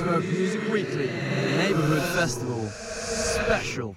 Smoke Music Weekly Neighbourhood Festival Special.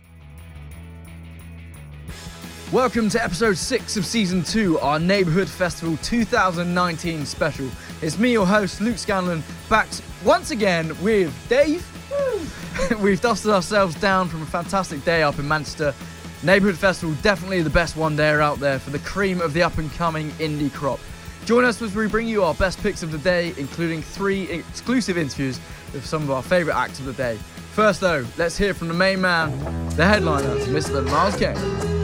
Welcome to episode 6 of season 2, our Neighbourhood Festival 2019 special. It's me, your host, Luke Scanlon, back once again with Dave. We've dusted ourselves down from a fantastic day up in Manchester. Neighbourhood Festival, definitely the best one-dayer out there for the cream of the up-and-coming indie crop. Join us as we bring you our best picks of the day, including 3 exclusive interviews with some of our favourite acts of the day. First though, let's hear from the main man, the headliner, Mr. Miles Kane.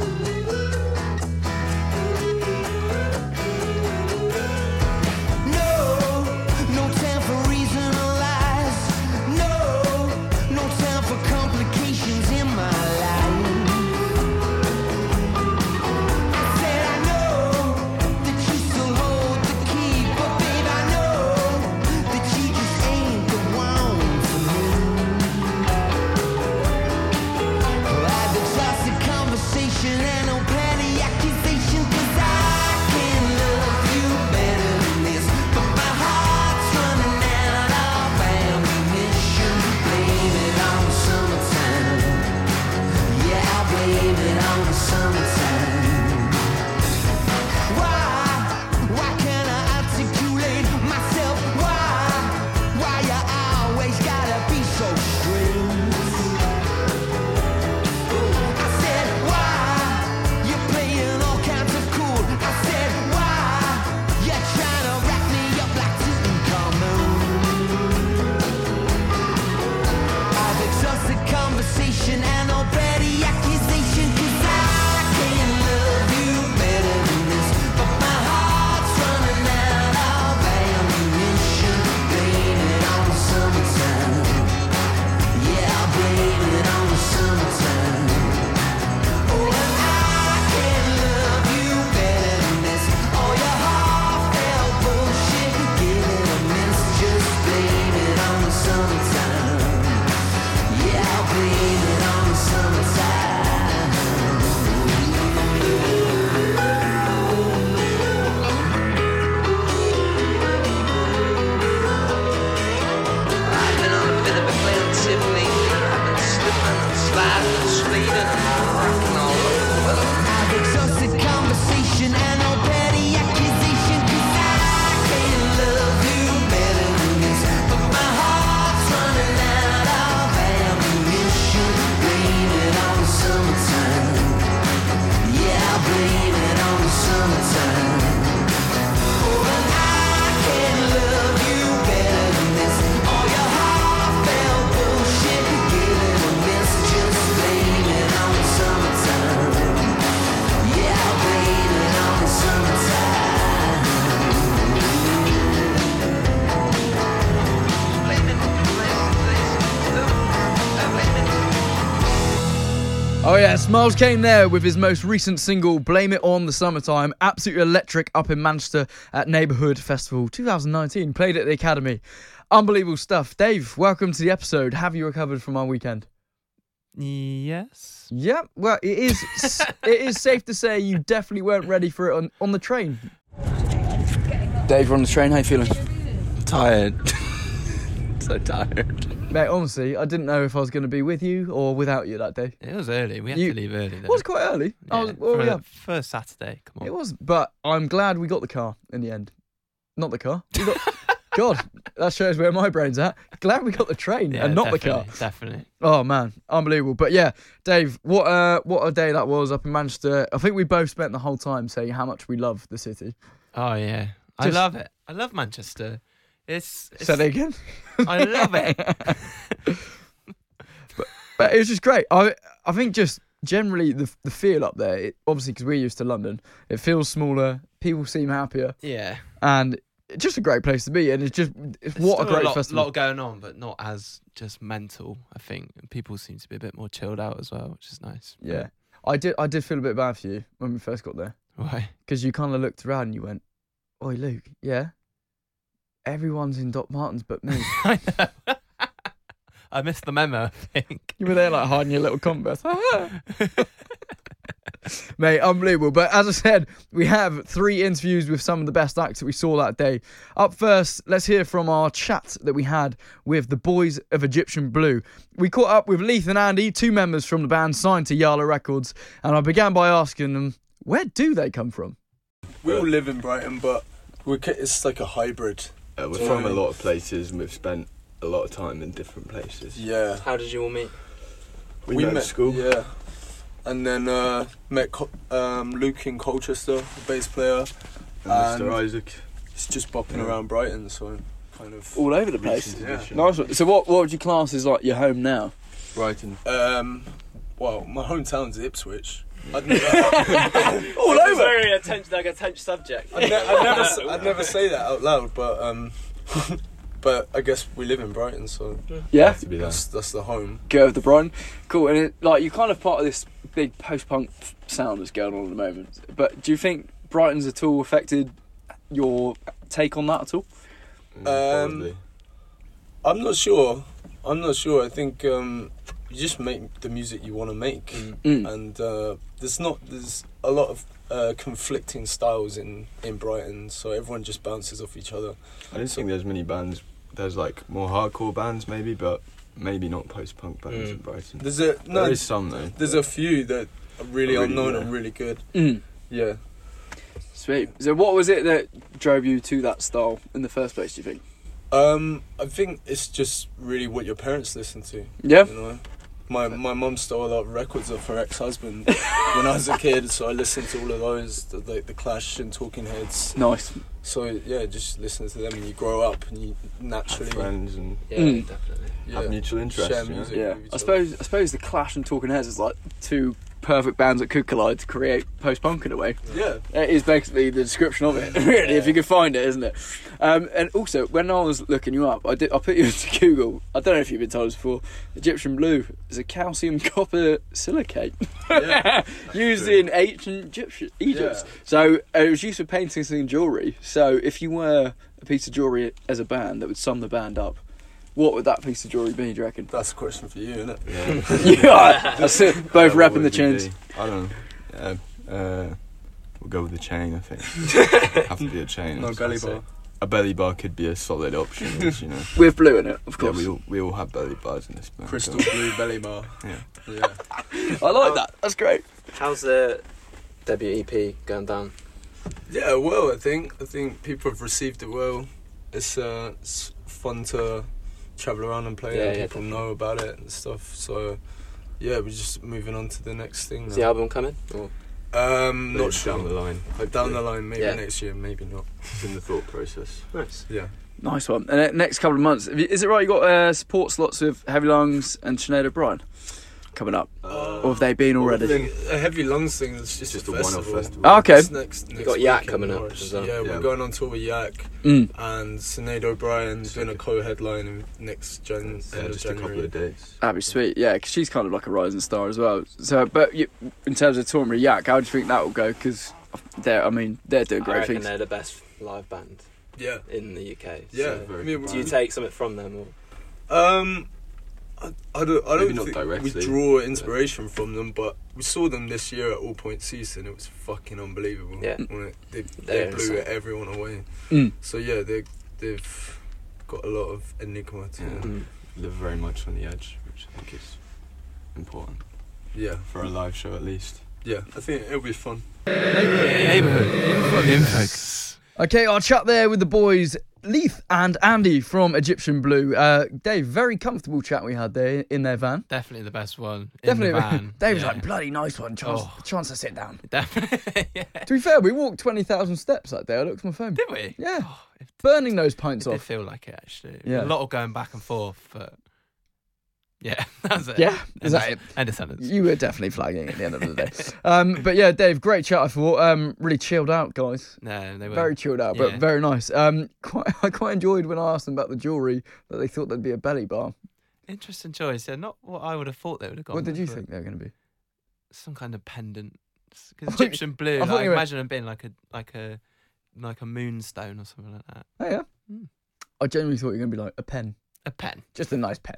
Oh yes, Miles Kane there with his most recent single, Blame It On the Summertime. Absolutely electric up in Manchester at Neighbourhood Festival 2019. Played at the Academy. Unbelievable stuff. Dave, welcome to the episode. Have you recovered from our weekend? Yes. Yeah, well, it is safe to say you definitely weren't ready for it on the train. Dave, you're on the train. How you feeling? Tired. So tired. Mate, honestly, I didn't know if I was going to be with you or without you that day. It was early. We had to leave early. Though. It was quite early. Yeah, first Saturday. Come on. It was, but I'm glad we got the car in the end. Not the car. We got, God, that shows where my brain's at. Glad we got the train and not the car. Definitely. Oh man, unbelievable. But yeah, Dave, what a day that was up in Manchester. I think we both spent the whole time saying how much we love the city. Oh yeah, I love it. I love Manchester. It's Say that again. I love it. but it was just great. I think just generally the feel up there, obviously because we're used to London, it feels smaller. People seem happier. Yeah. And it's just a great place to be. And it's what a great festival. A lot going on, but not as just mental. I think people seem to be a bit more chilled out as well, which is nice. Yeah. I did feel a bit bad for you when we first got there. Why? Because you kind of looked around and you went, "Oi, Luke, yeah, everyone's in Doc Martens but me." I know. I missed the memo, I think. You were there like hiding your little Converse. Mate, unbelievable. But as I said, we have 3 interviews with some of the best acts that we saw that day. Up first, let's hear from our chat that we had with the boys of Egyptian Blue. We caught up with Leith and Andy, 2 members from the band signed to Yala Records, and I began by asking them, where do they come from? We all live in Brighton, but it's like a hybrid. We're from a lot of places and we've spent a lot of time in different places. Yeah. How did you all meet? We met at school. Yeah. And then met Luke in Colchester, the bass player. And Mr. Isaac. He's just bopping around Brighton, so kind of... All over the place. Yeah. Nice one. So what would you class as like your home now? Brighton. Well, my hometown's Ipswich. All over. Very attention subject. I'd never say that out loud, but but I guess we live in Brighton, so Yeah. To be there. that's the home. Go over the Brighton. Cool. And you're kind of part of this big post-punk sound that's going on at the moment. But do you think Brighton's at all affected your take on that at all? Probably. I'm not sure. I think you just make the music you want to make, and there's a lot of conflicting styles in Brighton, so everyone just bounces off each other. I don't think there's many bands. There's like more hardcore bands maybe, but maybe not post-punk bands in Brighton. There is some though. There's a few that are really unknown good. and really good. Yeah. Sweet. So what was it that drove you to that style in the first place, do you think? I think it's just really what your parents listen to. Yeah. You know? My mum stole a lot of records of her ex-husband when I was a kid, so I listened to all of those, the Clash and Talking Heads. Nice. So yeah, just listen to them and you grow up and you naturally Have friends and Definitely. have mutual interests. share you know? music. Yeah. with each I suppose the Clash and Talking Heads is like 2 perfect bands that could collide to create post-punk in a way. other. It is basically the description of it, really, if you can find it, isn't it? And also, when I was looking you up, I put you into Google. I don't know if you've been told this before. Egyptian Blue is a calcium copper silicate Yeah. used in ancient Egypt. Yeah. So it was used for paintings and jewellery. So if you were a piece of jewellery as a band that would sum the band up, what would that piece of jewellery be, do you reckon? That's a question for you, isn't it? Yeah. Yeah, that's it. Both What repping the would it chins. be? I don't know. We'll go with the chain, I think. Have to be a chain. No belly bar. A belly bar could be a solid option, you know. With blue in it, of Yeah, course. we all have belly bars in this band. Crystal blue belly bar. Yeah. Yeah. I like that. That's great. How's the debut EP going down? Yeah, well, I think people have received it well. It's fun to travel around and play, and people know about it and stuff. So, yeah, we're just moving on to the next thing. Is the album coming? Or? Not sure. Down the line. Down the line, maybe Yeah. next year, maybe not. It's in the thought process. Nice. Yeah. Nice one. And the next couple of months, is it right you got support slots with Heavy Lungs and Sinead O'Brien coming up? Or have they been already? A Heavy Lungs thing is just Just a a one-off festival. festival. Oh, okay. It's next got Yak week in coming up Norwich. as well. Yeah, Yeah. we're going on tour with Yak Mm. and Sinead O'Brien doing a co-headline in next end Yeah, of just a couple January. of days. That'd be sweet, yeah, because she's kind of like a rising star as well. So, but in terms of touring with Yak, how do you think that will go? Because they're doing I great reckon things. they're the best live band Yeah. in the UK. Yeah. So very I mean, do you take something from them? Or? I don't not think directly, we draw inspiration from them, but we saw them this year at All Point Season. It was fucking unbelievable. Yeah. When they They're blew insane. everyone away. Mm. So yeah, they've got a lot of enigma to Yeah. them. Live very much on the edge, which I think is important Yeah, for a live show at least. yeah. I think it'll be fun. Neighbourhood info. Okay, I'll chat there with the boys, Leith and Andy from Egyptian Blue. Dave, very comfortable chat we had there in their van. Definitely the best one. Definitely. In the van. Dave was Yeah. like, bloody nice one, chance Oh. to sit down. Definitely. Yeah. To be fair, we walked 20,000 steps that day. I looked at my phone. Did we? Yeah. Oh, it Burning those pints did off. feel like it actually. Yeah. A lot of going back and forth, but yeah, that's it. Yeah, is that it? End of sentence. You were definitely flagging at the end of the day. But yeah, Dave, great chat, I thought. Really chilled out, guys. No, they were Very chilled out, but Yeah. very nice. I quite enjoyed when I asked them about the jewellery that they thought there'd be a belly bar. interesting choice. Yeah, not what I would have thought they would have gone. What did you with, think they were going to be? Some kind of pendant. I Because thought- Egyptian blue, I thought like, you were- imagine them being like a moonstone or something like that. Oh, yeah. Mm. I genuinely thought you were going to be like a pen. A pen. Just a nice pen.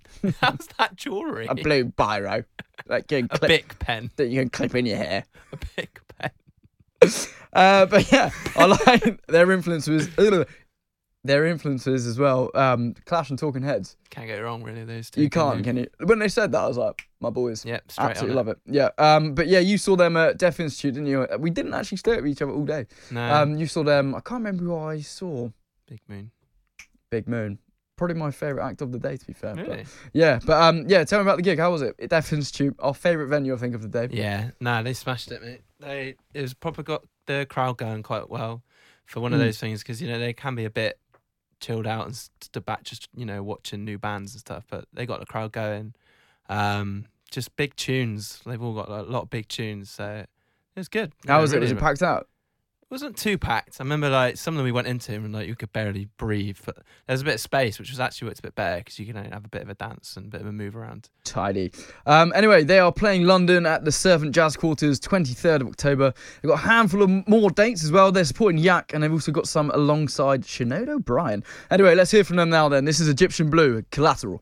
How's that jewellery? A blue biro. Like a Bic pen. That you can clip in your hair. A Bic pen. But yeah, I like their influences. Their influences as well. Clash and Talking Heads. Can't get it wrong, really. Those two. You can't, can you? When they said that, I was like, my boys. Yep, straight absolutely love it. Yeah. But yeah, you saw them at Deaf Institute, didn't you? We didn't actually stay with each other all day. No. You saw them. I can't remember who I saw. Big Moon. Probably my favourite act of the day, to be fair. Really? But, yeah. But yeah, tell me about the gig. How was it? Deaf Institute, our favourite venue, I think, of the day. Yeah. Nah, they smashed it, mate. It was proper got the crowd going quite well for one of those things, because they can be a bit chilled out and stood back just watching new bands and stuff, but they got the crowd going. Just big tunes. They've all got a lot of big tunes, so it was good. How was it? Was it packed out? It wasn't too packed. I remember some of them we went into and you could barely breathe, but there was a bit of space, which was actually what's a bit better, because you can have a bit of a dance and a bit of a move around. Tidy. Anyway, they are playing London at the Servant Jazz Quarters, 23rd of October. They've got a handful of more dates as well. They're supporting Yak, and they've also got some alongside Sinead O'Brien. Anyway, let's hear from them now then. This is Egyptian Blue, Collateral.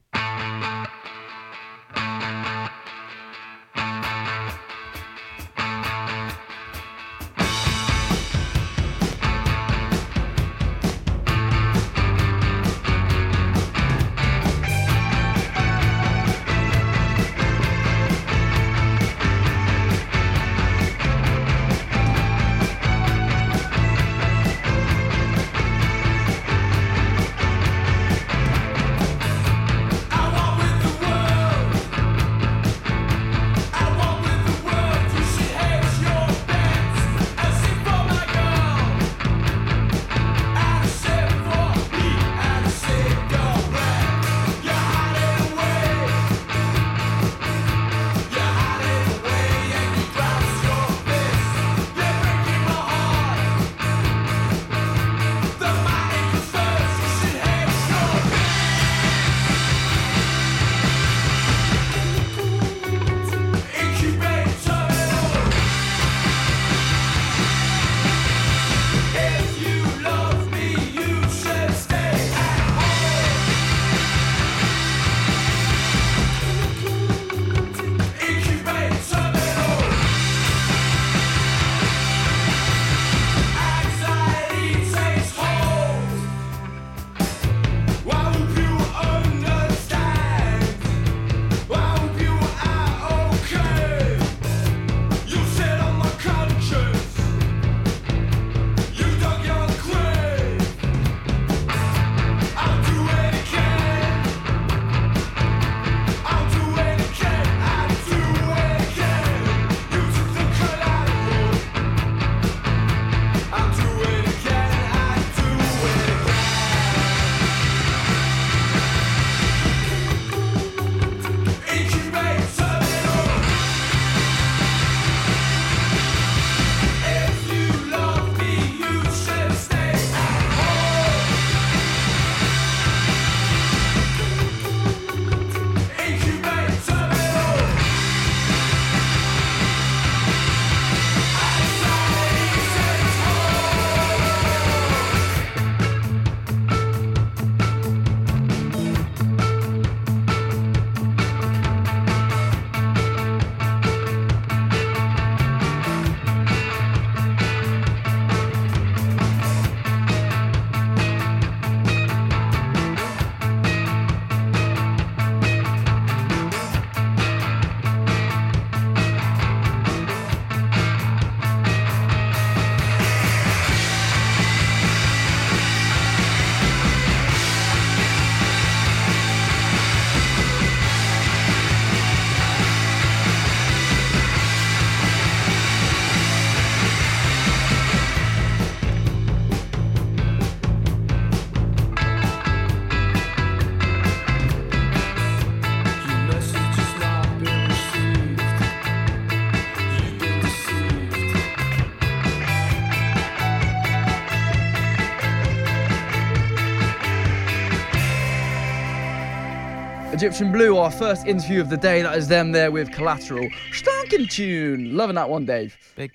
Egyptian Blue, our first interview of the day. That is them there with Collateral. Stankin' tune. Loving that one, Dave. Big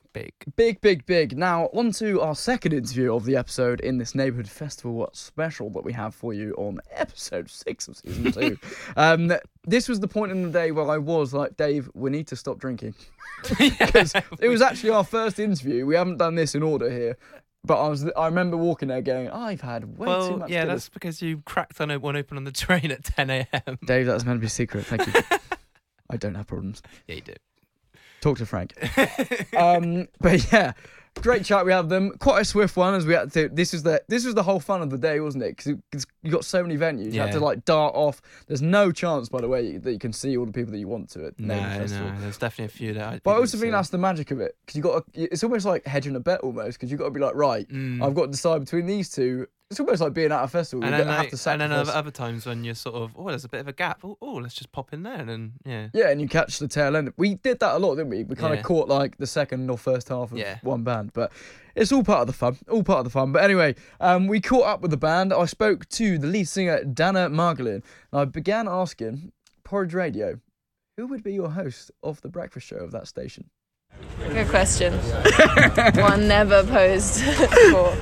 big. Now, on to our second interview of the episode in this Neighbourhood Festival special that we have for you on episode 6 of season 2. This was the point in the day where I was like, Dave, we need to stop drinking. Because it was actually our first interview. We haven't done this in order here. But I remember walking there going, I've had way too much. Yeah, that's because you cracked one open on the train at 10 a.m. Dave, that was meant to be a secret. Thank you. I don't have problems. Yeah, you do. Talk to Frank. But yeah, great chat we had with them. Quite a swift one as we had to. This was the whole fun of the day, wasn't it? Because you got so many venues. You had to like dart off. There's no chance, by the way, that you can see all the people that you want to at Neighbourhood Festival. No, there's definitely a few that. But I also think that's the magic of it, because it's almost like hedging a bet almost, because you got to be like, right, I've got to decide between these two. It's almost like being at a festival. And then other times when you're sort of, there's a bit of a gap. Oh, let's just pop in there and Yeah, and you catch the tail end. We did that a lot, didn't we? We kind of caught like the second or first half of one band. But it's all part of the fun. But anyway, we caught up with the band. I spoke to the lead singer, Dana Margolin. And I began asking, Porridge Radio, who would be your host of the breakfast show of that station? Good question. One never posed before.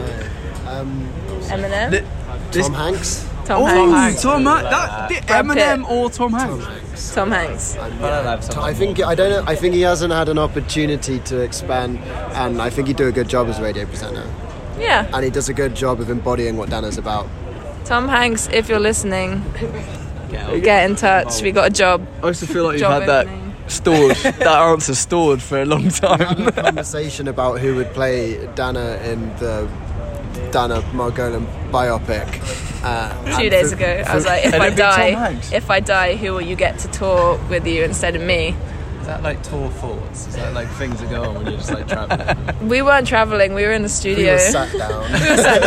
Eminem? Tom Hanks? Tom Hanks. Eminem or Tom Hanks? Tom Hanks. I think he hasn't had an opportunity to expand, and I think he'd do a good job as a radio presenter. Yeah. And he does a good job of embodying what Dana's about. Tom Hanks, if you're listening, get in touch. We got a job. I also feel like you've had that stored, that answer stored for a long time. We had a conversation about who would play Dana in the Dana Margolin biopic. 2 days ago, I was like, if I die, who will you get to tour with you instead of me? Is that like tour thoughts? Is that like things that go on when you're just like travelling? We weren't travelling, we were in the studio. We were sat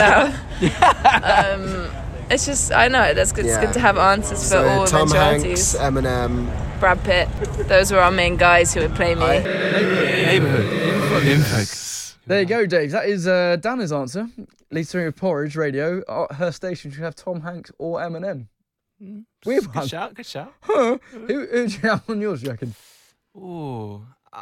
down. It's just, I know, it's good to have answers for all Tom eventualities. Hanks, Eminem, Brad Pitt, those were our main guys who would play me. Neighbourhood info. There you go, Dave. That is Dana's answer. Lead singer of Porridge Radio. Her station should have Tom Hanks or Eminem. Good shout. Huh? Who do you have on yours, do you reckon? Ooh,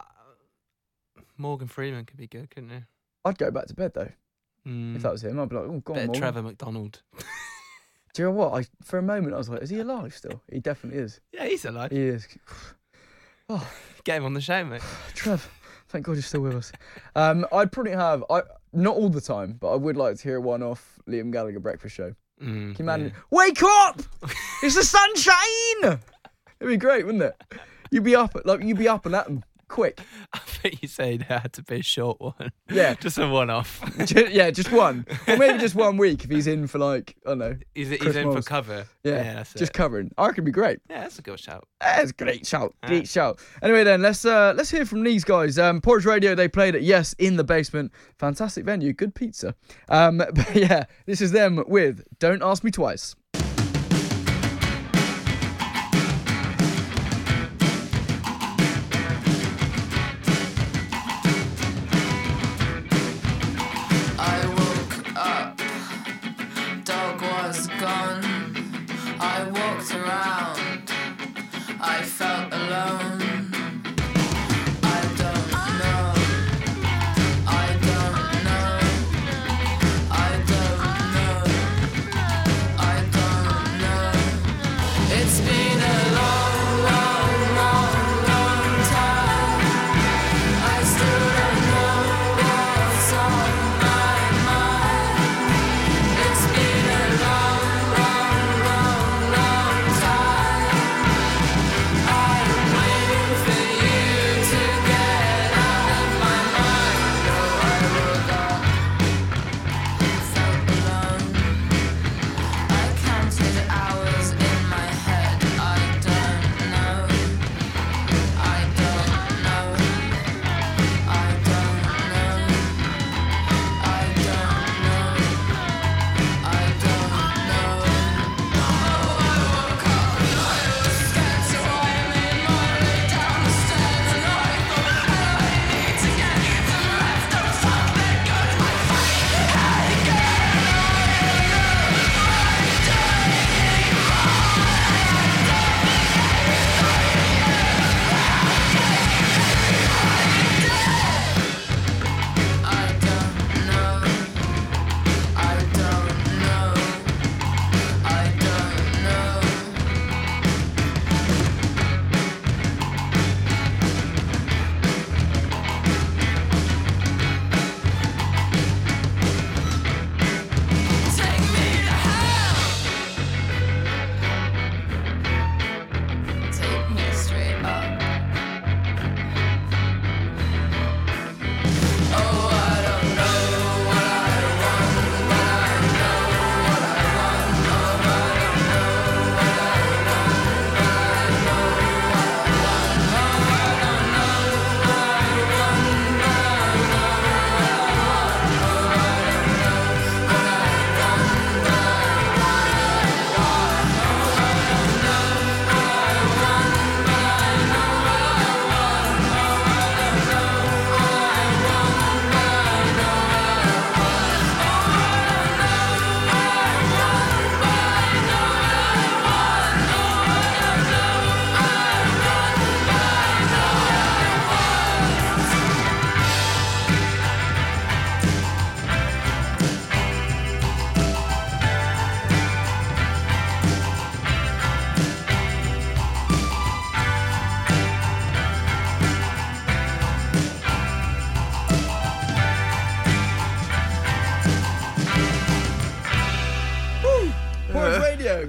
Morgan Freeman could be good, couldn't he? I'd go back to bed, though. If that was him, I'd be like, oh, go on, Morgan. Trevor McDonald. Do you know what? For a moment, I was like, is he alive still? He definitely is. Yeah, he's alive. He is. Oh. Get him on the show, mate. Trev, thank God you're still with us. I'd probably have, not all the time, but I would like to hear one off Liam Gallagher Breakfast Show. Can you imagine? Yeah. Wake up! It's the sunshine! It'd be great, wouldn't it? You'd be up and at them. Quick. I think you said there had to be a short one. Yeah. Just a one-off. just one. Or maybe just 1 week if he's in for like, I don't know. He's in for cover. Yeah, that's just covering. I reckon it'd be great. Yeah, that's a good shout. That's a great shout. Great shout. Anyway then, let's hear from these guys. Porridge Radio, they played at Yes in the Basement. Fantastic venue, good pizza. But yeah, this is them with Don't Ask Me Twice.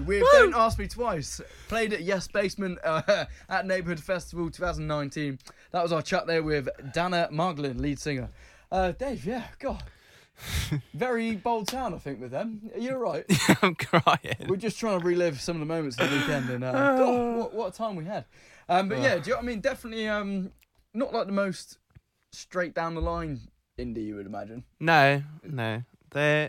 with Don't Ask Me Twice. Played at Yes Basement at Neighbourhood Festival 2019. That was our chat there with Dana Margolin, lead singer. Dave, yeah, God. Very bold sound, I think, with them. Are you all right? I'm crying. We're just trying to relive some of the moments of the weekend, and God, what a time we had. But yeah, do you know what I mean? Definitely not like the most straight down the line indie you would imagine. No. They're...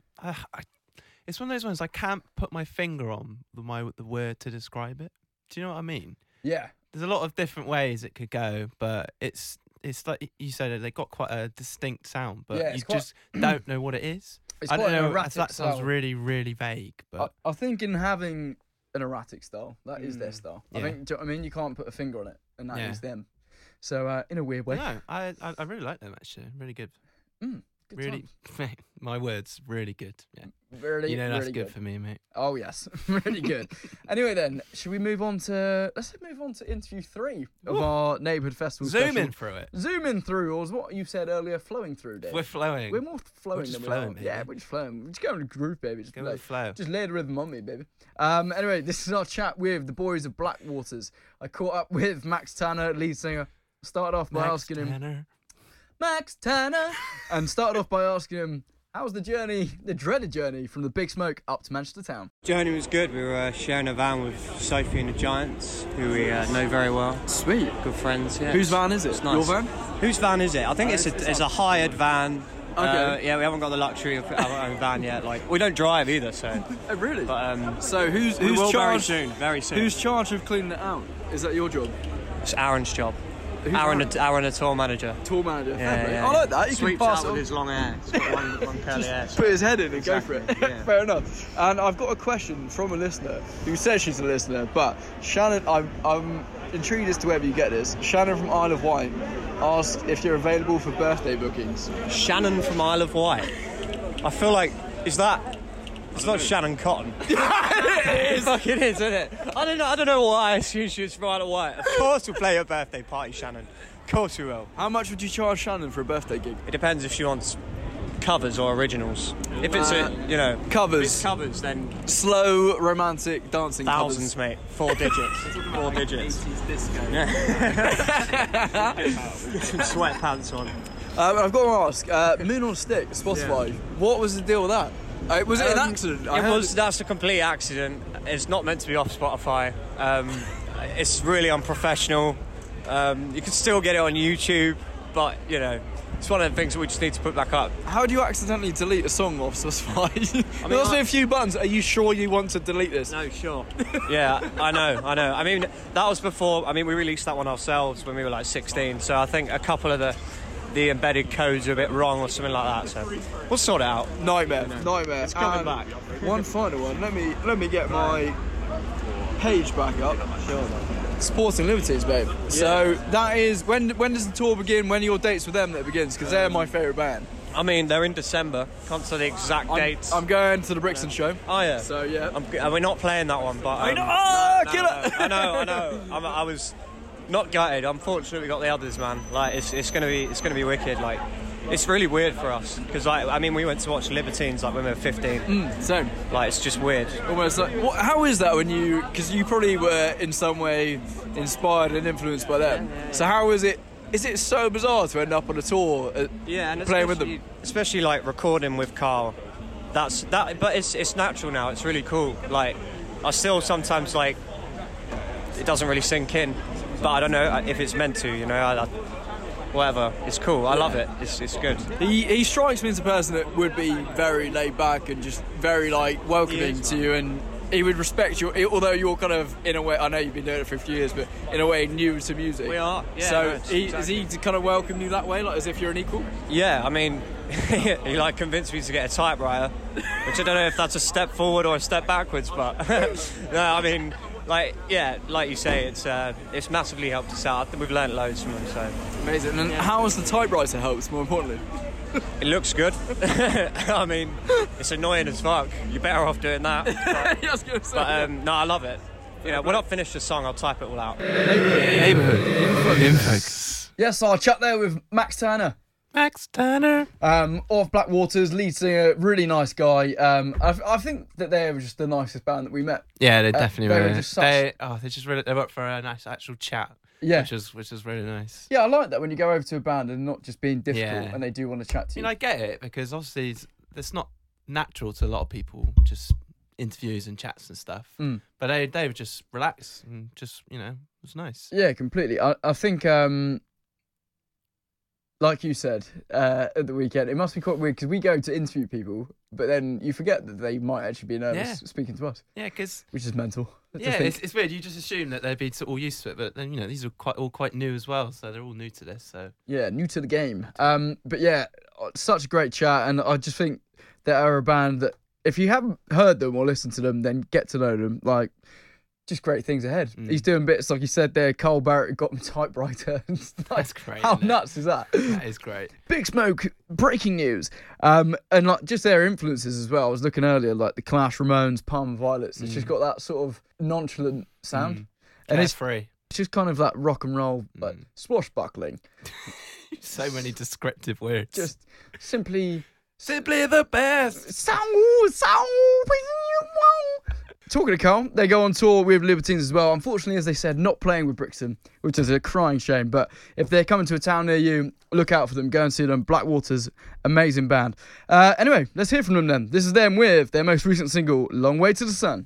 it's one of those ones I can't put my finger on the word to describe it. Do you know what I mean? Yeah. There's a lot of different ways it could go, but it's like you said, they got quite a distinct sound, but you just don't know what it is. It's I quite don't an know. erratic That sounds style. really, really vague. But I think in having an erratic style, that is their style. Yeah. I think, do you know what I mean? You can't put a finger on it, and that is Yeah. them. So in a weird way. no, I really like them actually. Really good. Good Really, mate, my words, really good. Yeah. Really, You know that's really good for me, mate. Oh yes, really good. Anyway, then, should we move on to? Let's move on to interview 3 of our Neighbourhood Festival. Zooming through it. Zooming through, or what you said earlier, flowing through, Dave. We're flowing. We're more flowing just than flowing, we are. Yeah, baby. we're just flowing. We're just going with the groove, baby. Just Go with the flow. Just lay the rhythm on me, baby. Anyway, this is our chat with the boys of Blackwaters. I caught up with Max Tanner, lead singer. Started off by asking him, Max Tanner, and started off by asking him, how was the journey, the dreaded journey from the Big Smoke up to Manchester Town? Journey was good. We were sharing a van with Sophie and the Giants, who we know very well. Sweet. Good friends, yeah. Whose van is it? It's nice. Your van? Whose van is it? I think it's a hired van. Okay. Yeah, we haven't got the luxury of our own van yet. Like, we don't drive either, so. Oh, really? But so who's very charged? soon. Who's charged of cleaning it out? Is that your job? It's Aaron's job. Who's Aaron, the tour manager. Tour manager. Yeah. I like that. You Sweeps can pass out it on. with his long hair. He's got one curly hair. Put his head in and go for it. Yeah. Fair enough. And I've got a question from a listener who says she's a listener, but Shannon, I'm intrigued as to whether you get this. Shannon from Isle of Wight asked if you're available for birthday bookings. Shannon from Isle of Wight. I feel like, it's not Shannon Cotton. It is. Fuck, it is, isn't it? I don't know why I assumed she was from Isle of Wight. Of course we'll play your birthday party, Shannon. Of course we will. How much would you charge Shannon for a birthday gig? It depends if she wants covers or originals. If it's Covers. If it's covers, then Slow, romantic, dancing thousands, mate. 4 digits. 4 digits. Get some sweatpants on. I've got to ask, Moon on a Stick, Spotify, what was the deal with that? Was it an accident? That's a complete accident. It's not meant to be off Spotify. It's really unprofessional. You can still get it on YouTube, but it's one of the things that we just need to put back up. How do you accidentally delete a song off Spotify? There must be a few buttons. Are you sure you want to delete this? No, sure. Yeah, I know. I mean, that was before. I mean, we released that one ourselves when we were like 16. So I think a couple of the embedded codes are a bit wrong or something like that. So we'll sort it out. Nightmare. It's coming back. One final one. Let me get my page back up. Sure. Sporting Liberties, babe. Yeah. So that is when does the tour begin? When are your dates with them that it begins? Because they're my favourite band. I mean, they're in December. Can't say the exact dates. I'm going to the Brixton show. Oh yeah. So yeah. We're not playing that one, but I know. I know. I was not gutted. Unfortunately, we got the others, man. Like it's gonna be wicked. Like it's really weird for us because we went to watch Libertines like when we were 15. Same. Like it's just weird. Almost like how is that when you? Because you probably were in some way inspired and influenced by them. So how is it? Is it so bizarre to end up on a tour? And playing with them, especially like recording with Carl. But it's natural now. It's really cool. Like I still sometimes like it doesn't really sink in, but I don't know if it's meant to. Whatever, it's cool. I love it. It's good. He strikes me as a person that would be very laid back and just very like welcoming to you, and he would respect you. Although you're kind of in a way, I know you've been doing it for a few years, but in a way new to music. We are. Yeah. So exactly. is he to kind of welcome you that way, like as if you're an equal? Yeah. I mean, he like convinced me to get a typewriter, which I don't know if that's a step forward or a step backwards, but no, I mean. Like you say, it's massively helped us out. I think we've learnt loads from them. So amazing. And how has the typewriter helped? More importantly, it looks good. I mean, it's annoying as fuck. You're better off doing that. But no, I love it. When I finish the song, I'll type it all out. Neighbourhood in focus. Yes, I'll chat there with Max Tanner, Max Turner. Of Black Waters, lead singer, really nice guy. I think that they were just the nicest band that we met. Yeah, they definitely were. They were just such... they were up for a nice actual chat. Yeah, which is really nice. Yeah, I like that when you go over to a band and not just being difficult, and they do want to chat to you. I get it, because obviously it's not natural to a lot of people, just interviews and chats and stuff. But they were just relaxed and just, it was nice. Yeah, completely. I think, like you said at the weekend, it must be quite weird because we go to interview people, but then you forget that they might actually be nervous speaking to us. Yeah, which is mental. It's weird. You just assume that they'd be all used to it, but then these are all quite new as well, so they're all new to this. So yeah, new to the game. But yeah, such a great chat, and I just think they are a band that if you haven't heard them or listened to them, then get to know them. Like, just great things ahead. He's doing bits like you said there. Carl Barrett got him a typewriter. That's great. How nuts is that? That is great. Big Smoke, breaking news. And like just their influences as well. I was looking earlier, like the Clash, Ramones, Palm Violets. It's just got that sort of nonchalant sound, and it's free. It's just kind of that rock and roll, like swashbuckling. So many descriptive words. Just simply the best. Talking to Carl, they go on tour with Libertines as well. Unfortunately, as they said, not playing with Brixton, which is a crying shame. But if they're coming to a town near you, look out for them. Go and see them. Black Waters, amazing band. Anyway, let's hear from them then. This is them with their most recent single, Long Way to the Sun.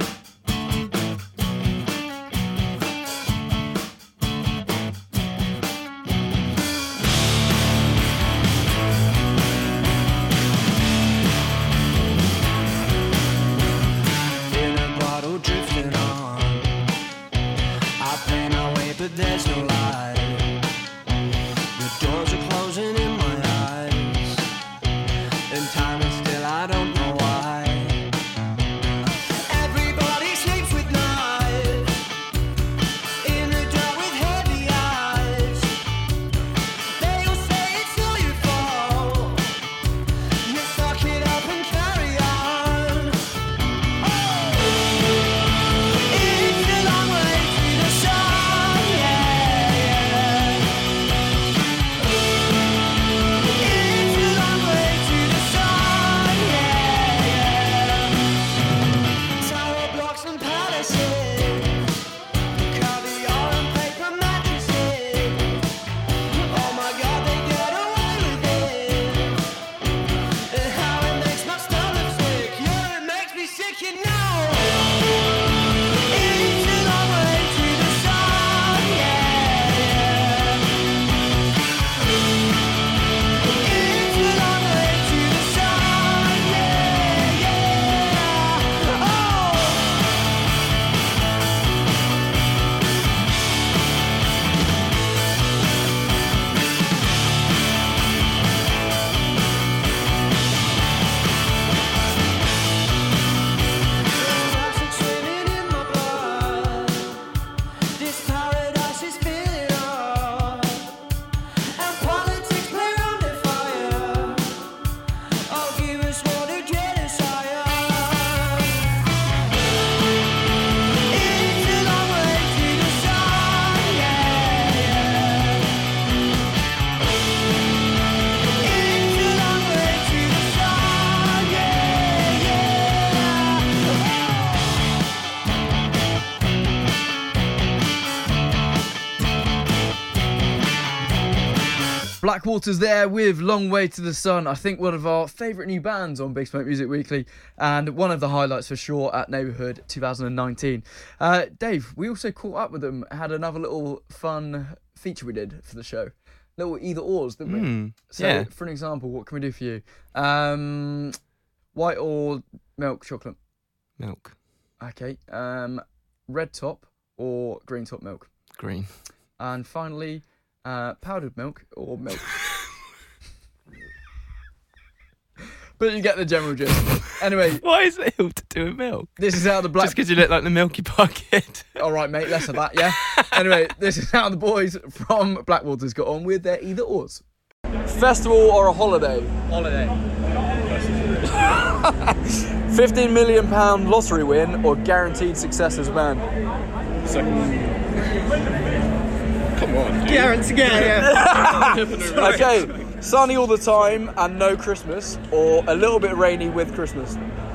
Black Waters there with Long Way to the Sun. I think one of our favourite new bands on Big Smoke Music Weekly, and one of the highlights for sure at Neighbourhood 2019. Dave, we also caught up with them, had another little fun feature we did for the show. Little either ors, didn't we? So, for an example, what can we do for you? White or milk chocolate? Milk. Okay. Red top or green top milk? Green. And finally, powdered milk or milk? But you get the general gist. Anyway. Why is it all to do with milk? This is how the Black... Just because you look like the Milky Bucket. All right, mate, less of that, yeah? Anyway, this is how the boys from Black Waters got on with their either ors. Festival or a holiday? Holiday. £15 million lottery win or guaranteed success as a band? Second. Come on, dude. Guaranteed, yeah. Okay, Sunny all the time and no Christmas, or a little bit rainy with Christmas?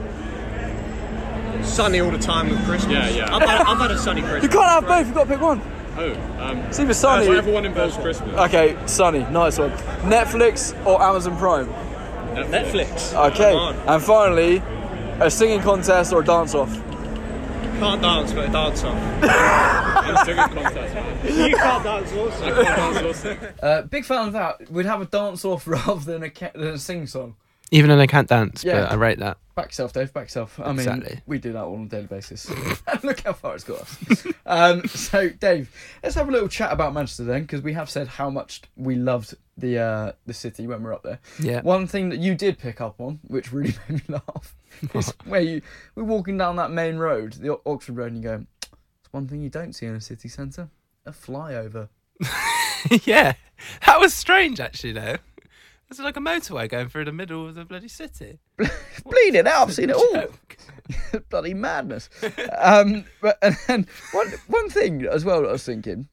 Sunny all the time with Christmas. Yeah. I've had a sunny Christmas. You can't have both, you've got to pick one. It's either sunny. Whatever one involves Christmas. Okay, sunny, nice one. Netflix or Amazon Prime? Netflix. Okay, and finally, a singing contest or a dance-off? Can't dance, but a dance off. A singing contest, man. You can't dance also. I can't dance also. Big fan of that. We'd have a dance-off rather than a sing song. Even though they can't dance, Yeah. but I rate that. Back yourself, Dave, back yourself. I mean, Exactly. we do that all on a daily basis. Look how far it's got us. So, Dave, let's have a little chat about Manchester then, because we have said how much we loved the city when we were up there. Yeah. One thing that you did pick up on, which really made me laugh, is where we're walking down that main road, the Oxford Road, and you go, it's one thing you don't see in a city centre, a flyover. Yeah, that was strange actually though. It's like a motorway going through the middle of the bloody city. Bleeding out, I've seen it all. Bloody madness. But and then one thing as well that I was thinking,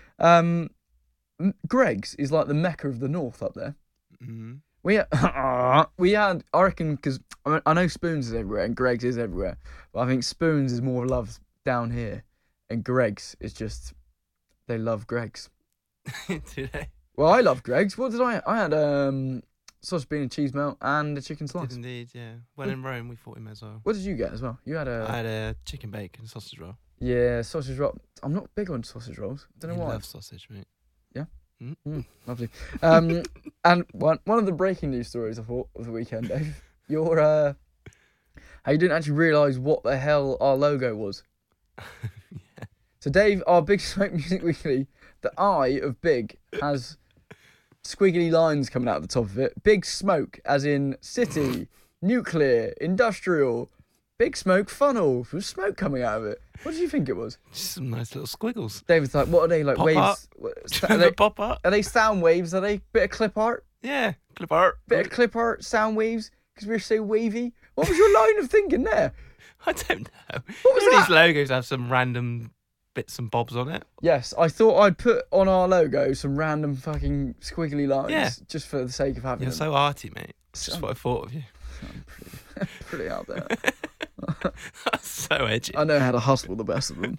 Greggs is like the Mecca of the North up there. Mm-hmm. We had, I reckon, because I know Spoons is everywhere and Greggs is everywhere, but I think Spoons is more loved down here, and Greggs is just, they love Greggs. Do they? Well, I love Greggs. What did I had sausage, bean and cheese melt and a chicken slice. Did indeed, yeah. When in Rome, we fought him as well. What did you get as well? You had I had a chicken bacon sausage roll. Yeah, sausage roll. I'm not big on sausage rolls. Don't know why. I love sausage, mate. Yeah? Mm. Lovely. And one of the breaking news stories I thought of the weekend, Dave, how you didn't actually realise what the hell our logo was. Yeah. So Dave, our Big Smoke Music Weekly, the I of big has squiggly lines coming out of the top of it. Big Smoke, as in city, nuclear, industrial, big smoke funnel with smoke coming out of it. What did you think it was? Just some nice little squiggles. David's like, what are they, like Pop waves? art. Pop art? Are they sound waves? Are they bit of clip art? Yeah, clip art. Bit of clip art, sound waves, because we're so wavy. What was your line of thinking there? I don't know. What was All that? these logos have some random bits and bobs on it. Yes, I thought I'd put on our logo some random fucking squiggly lines, Yeah. just for the sake of having You're them. so arty, mate. That's just what I thought of you. I'm pretty out there. That's so edgy. I know how to hustle the best of them.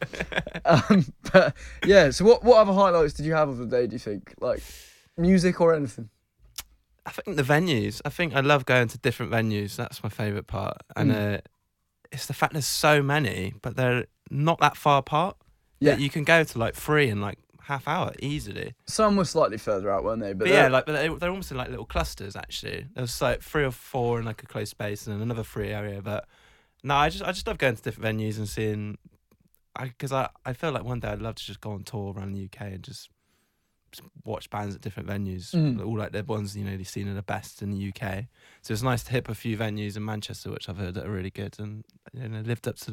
But yeah, so what other highlights did you have of the day, do you think? Like music or anything? I think the venues. I think I love going to different venues. That's my favourite part. And it's the fact there's so many, but they're not that far apart. Yeah. You can go to like 3 in like half hour easily. Some were slightly further out, weren't they? But yeah, like they're almost in like little clusters actually. There's like 3 or 4 in like a close space and then another 3 area. But no, I just love going to different venues and seeing. Because I feel like one day I'd love to just go on tour around the UK and just watch bands at different venues, all like the ones you've seen are the best in the UK. So it's nice to hit a few venues in Manchester, which I've heard that are really good and lived up to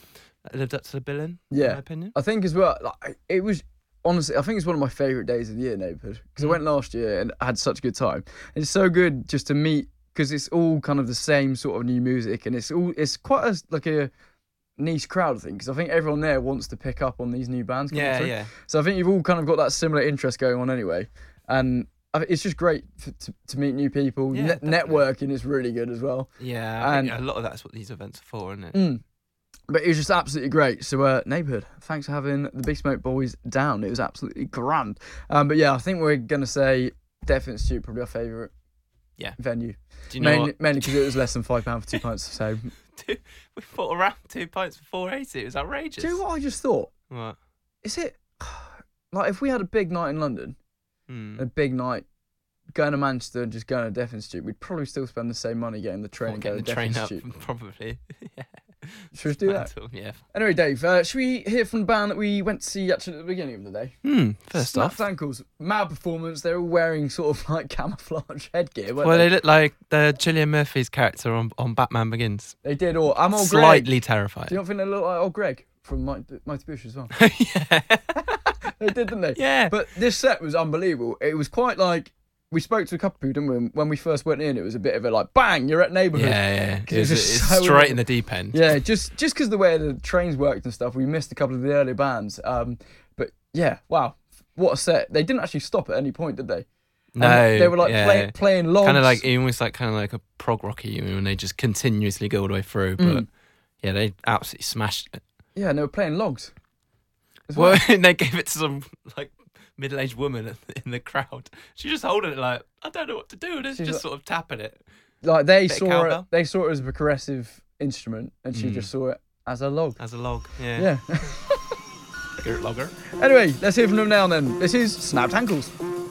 the billing. Yeah, in my opinion. I think as well. Like, it was honestly, I think it's one of my favourite days of the year, Neighbourhood, because I went last year and I had such a good time. And it's so good just to meet, because it's all kind of the same sort of new music, and it's quite a niche crowd thing, because I think everyone there wants to pick up on these new bands coming through. Yeah. So I think you've all kind of got that similar interest going on anyway, and it's just great to meet new people. Yeah, networking is really good as well. Yeah, I think a lot of that's what these events are for, isn't it? But it was just absolutely great. So, Neighbourhood, thanks for having the Big Smoke Boys down. It was absolutely grand. But yeah, I think we're going to say Deaf Institute, probably our favourite venue. Do you know mainly because it was less than £5 for 2 pints. So we bought around 2 pints for £4.80. It was outrageous. Do you know what I just thought? What? Is it like if we had a big night in London, a big night going to Manchester and just going to Deaf Institute, we'd probably still spend the same money getting the train and going to Deaf Institute. Up, probably. Yeah. Should we do that? Yeah. Anyway, Dave, should we hear from the band that we went to see actually at the beginning of the day? First off, Ankles, mad performance. They're all wearing sort of like camouflage headgear. Well, they look like the Cillian Murphy's character on Batman Begins. They did, or I'm old slightly Greg. Terrified. Do you not think they look like old Greg from Mighty Bush as well? Yeah. They did, didn't they? Yeah. But this set was unbelievable. It was quite like, we spoke to a couple of people, didn't we? When we first went in, it was a bit of a like, bang, you're at Neighbourhood. Yeah. It's so straight in the deep end. Yeah, just because the way the trains worked and stuff, we missed a couple of the early bands. But yeah, wow, what a set. They didn't actually stop at any point, did they? No, they were like playing logs. Kind of like almost like a prog rocky, when they just continuously go all the way through. But yeah, they absolutely smashed it. Yeah, and they were playing logs. Well, and they gave it to some like middle-aged woman in the crowd. She just holding it like, I don't know what to do, and it's just sort of tapping it. Like they saw it as a progressive instrument, and she just saw it as a log. As a log, yeah. Good logger. Anyway, let's hear from them now. Then this is Snapped Ankles.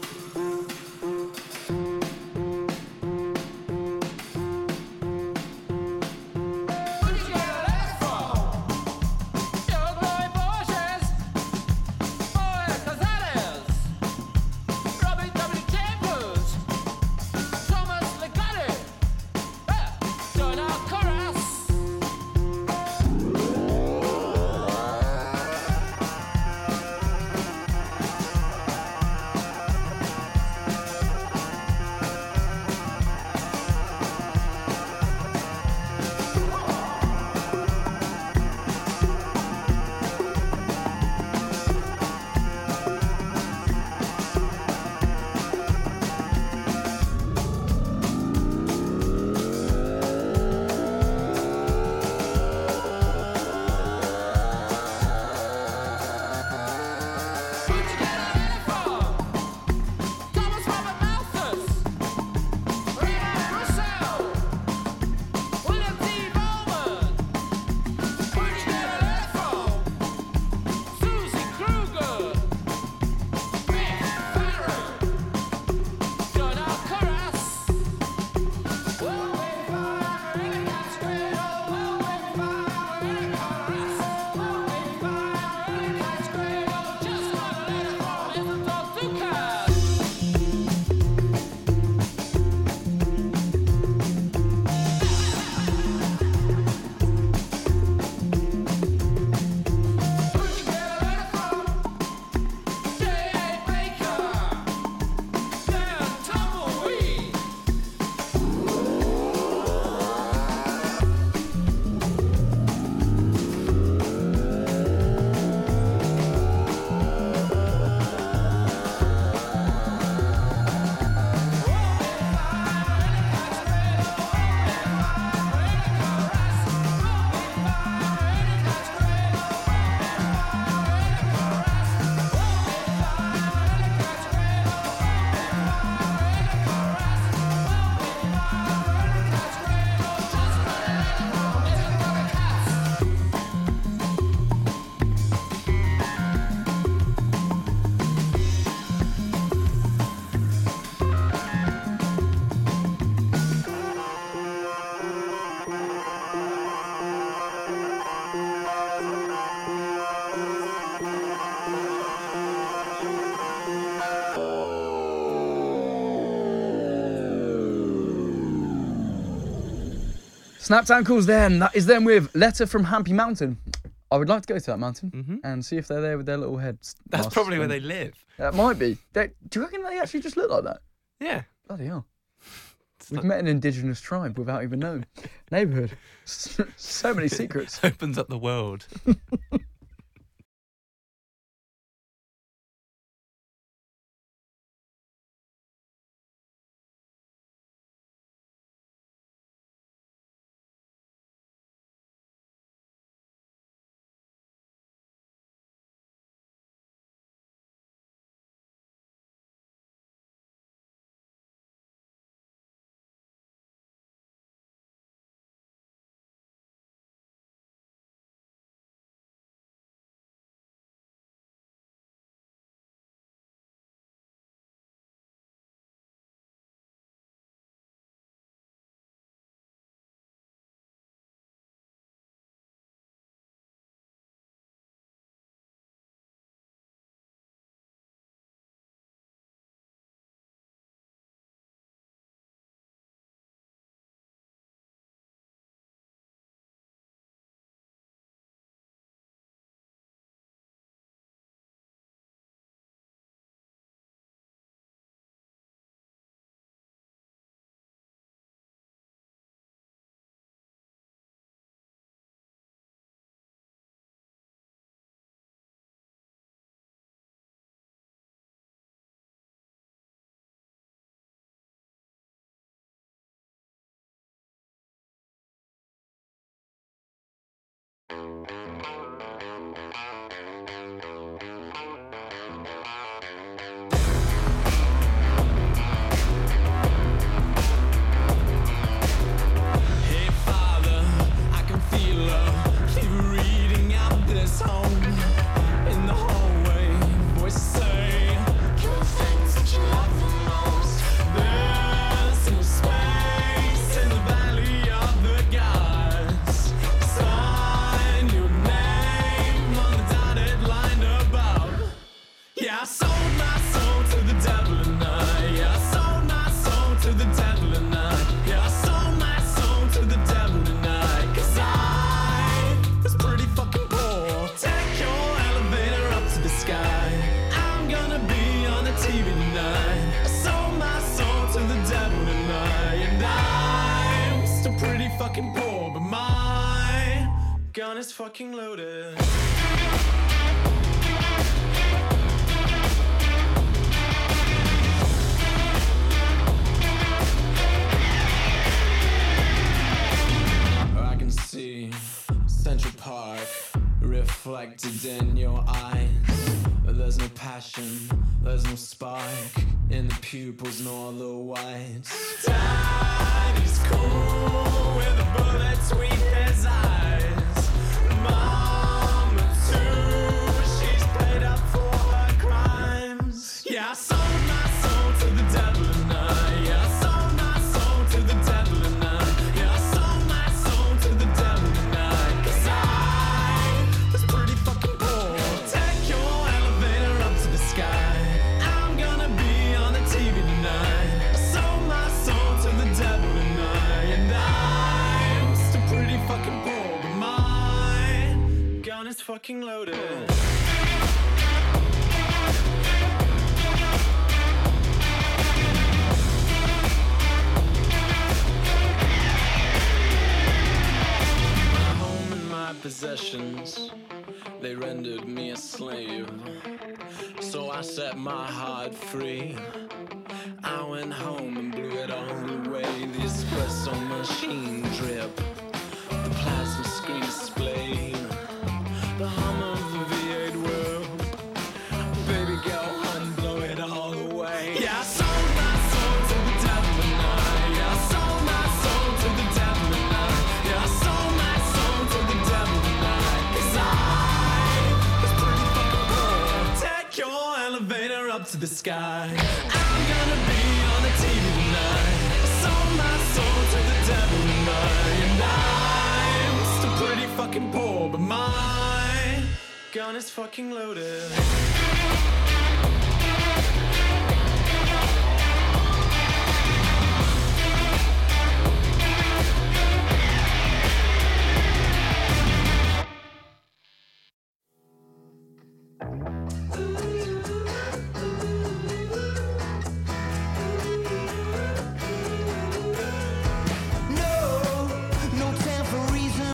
Snapped Ankles then. That is them with Letter from Hampy Mountain. I would like to go to that mountain and see if they're there with their little heads. That's probably where they live. That might be. Do you reckon they actually just look like that? Yeah. Bloody hell. We've met an indigenous tribe without even knowing. Neighbourhood. So many secrets. Opens up the world. TV tonight. I sold my soul to the devil tonight. And I'm still pretty fucking poor, but my gun is fucking loaded. I can see Central Park reflected in your eyes. There's no passion, there's no spark in the pupils nor the whites. Daddy's cool with a bullet between his eyes. Mama too, she's paid up for her crimes. Yeah, I sold my soul to the devil tonight. Yeah, I sold my soul to the devil tonight. Yeah, I sold my soul to the devil tonight. 'Cause I was pretty fucking poor. Take your elevator up to the sky. I'm gonna be on the TV tonight. I sold my soul to the devil tonight. And I'm still pretty fucking poor, but my gun is fucking loaded. Possessions, they rendered me a slave. So I set my heart free. I went home and blew it all away. The espresso machine drip, the plasma screen display, the hum of the V8 world. Baby girl, hun, blow it all away. Yeah, I sold my soul to the devil tonight. Yeah, I sold my soul to the devil tonight. Yeah, I sold my soul to the devil tonight. 'Cause I was pretty fucking poor. Take your elevator up to the sky. I'm gonna be on the TV tonight. I sold my soul to the devil tonight. And I'm still pretty fucking poor, but my gun is fucking loaded.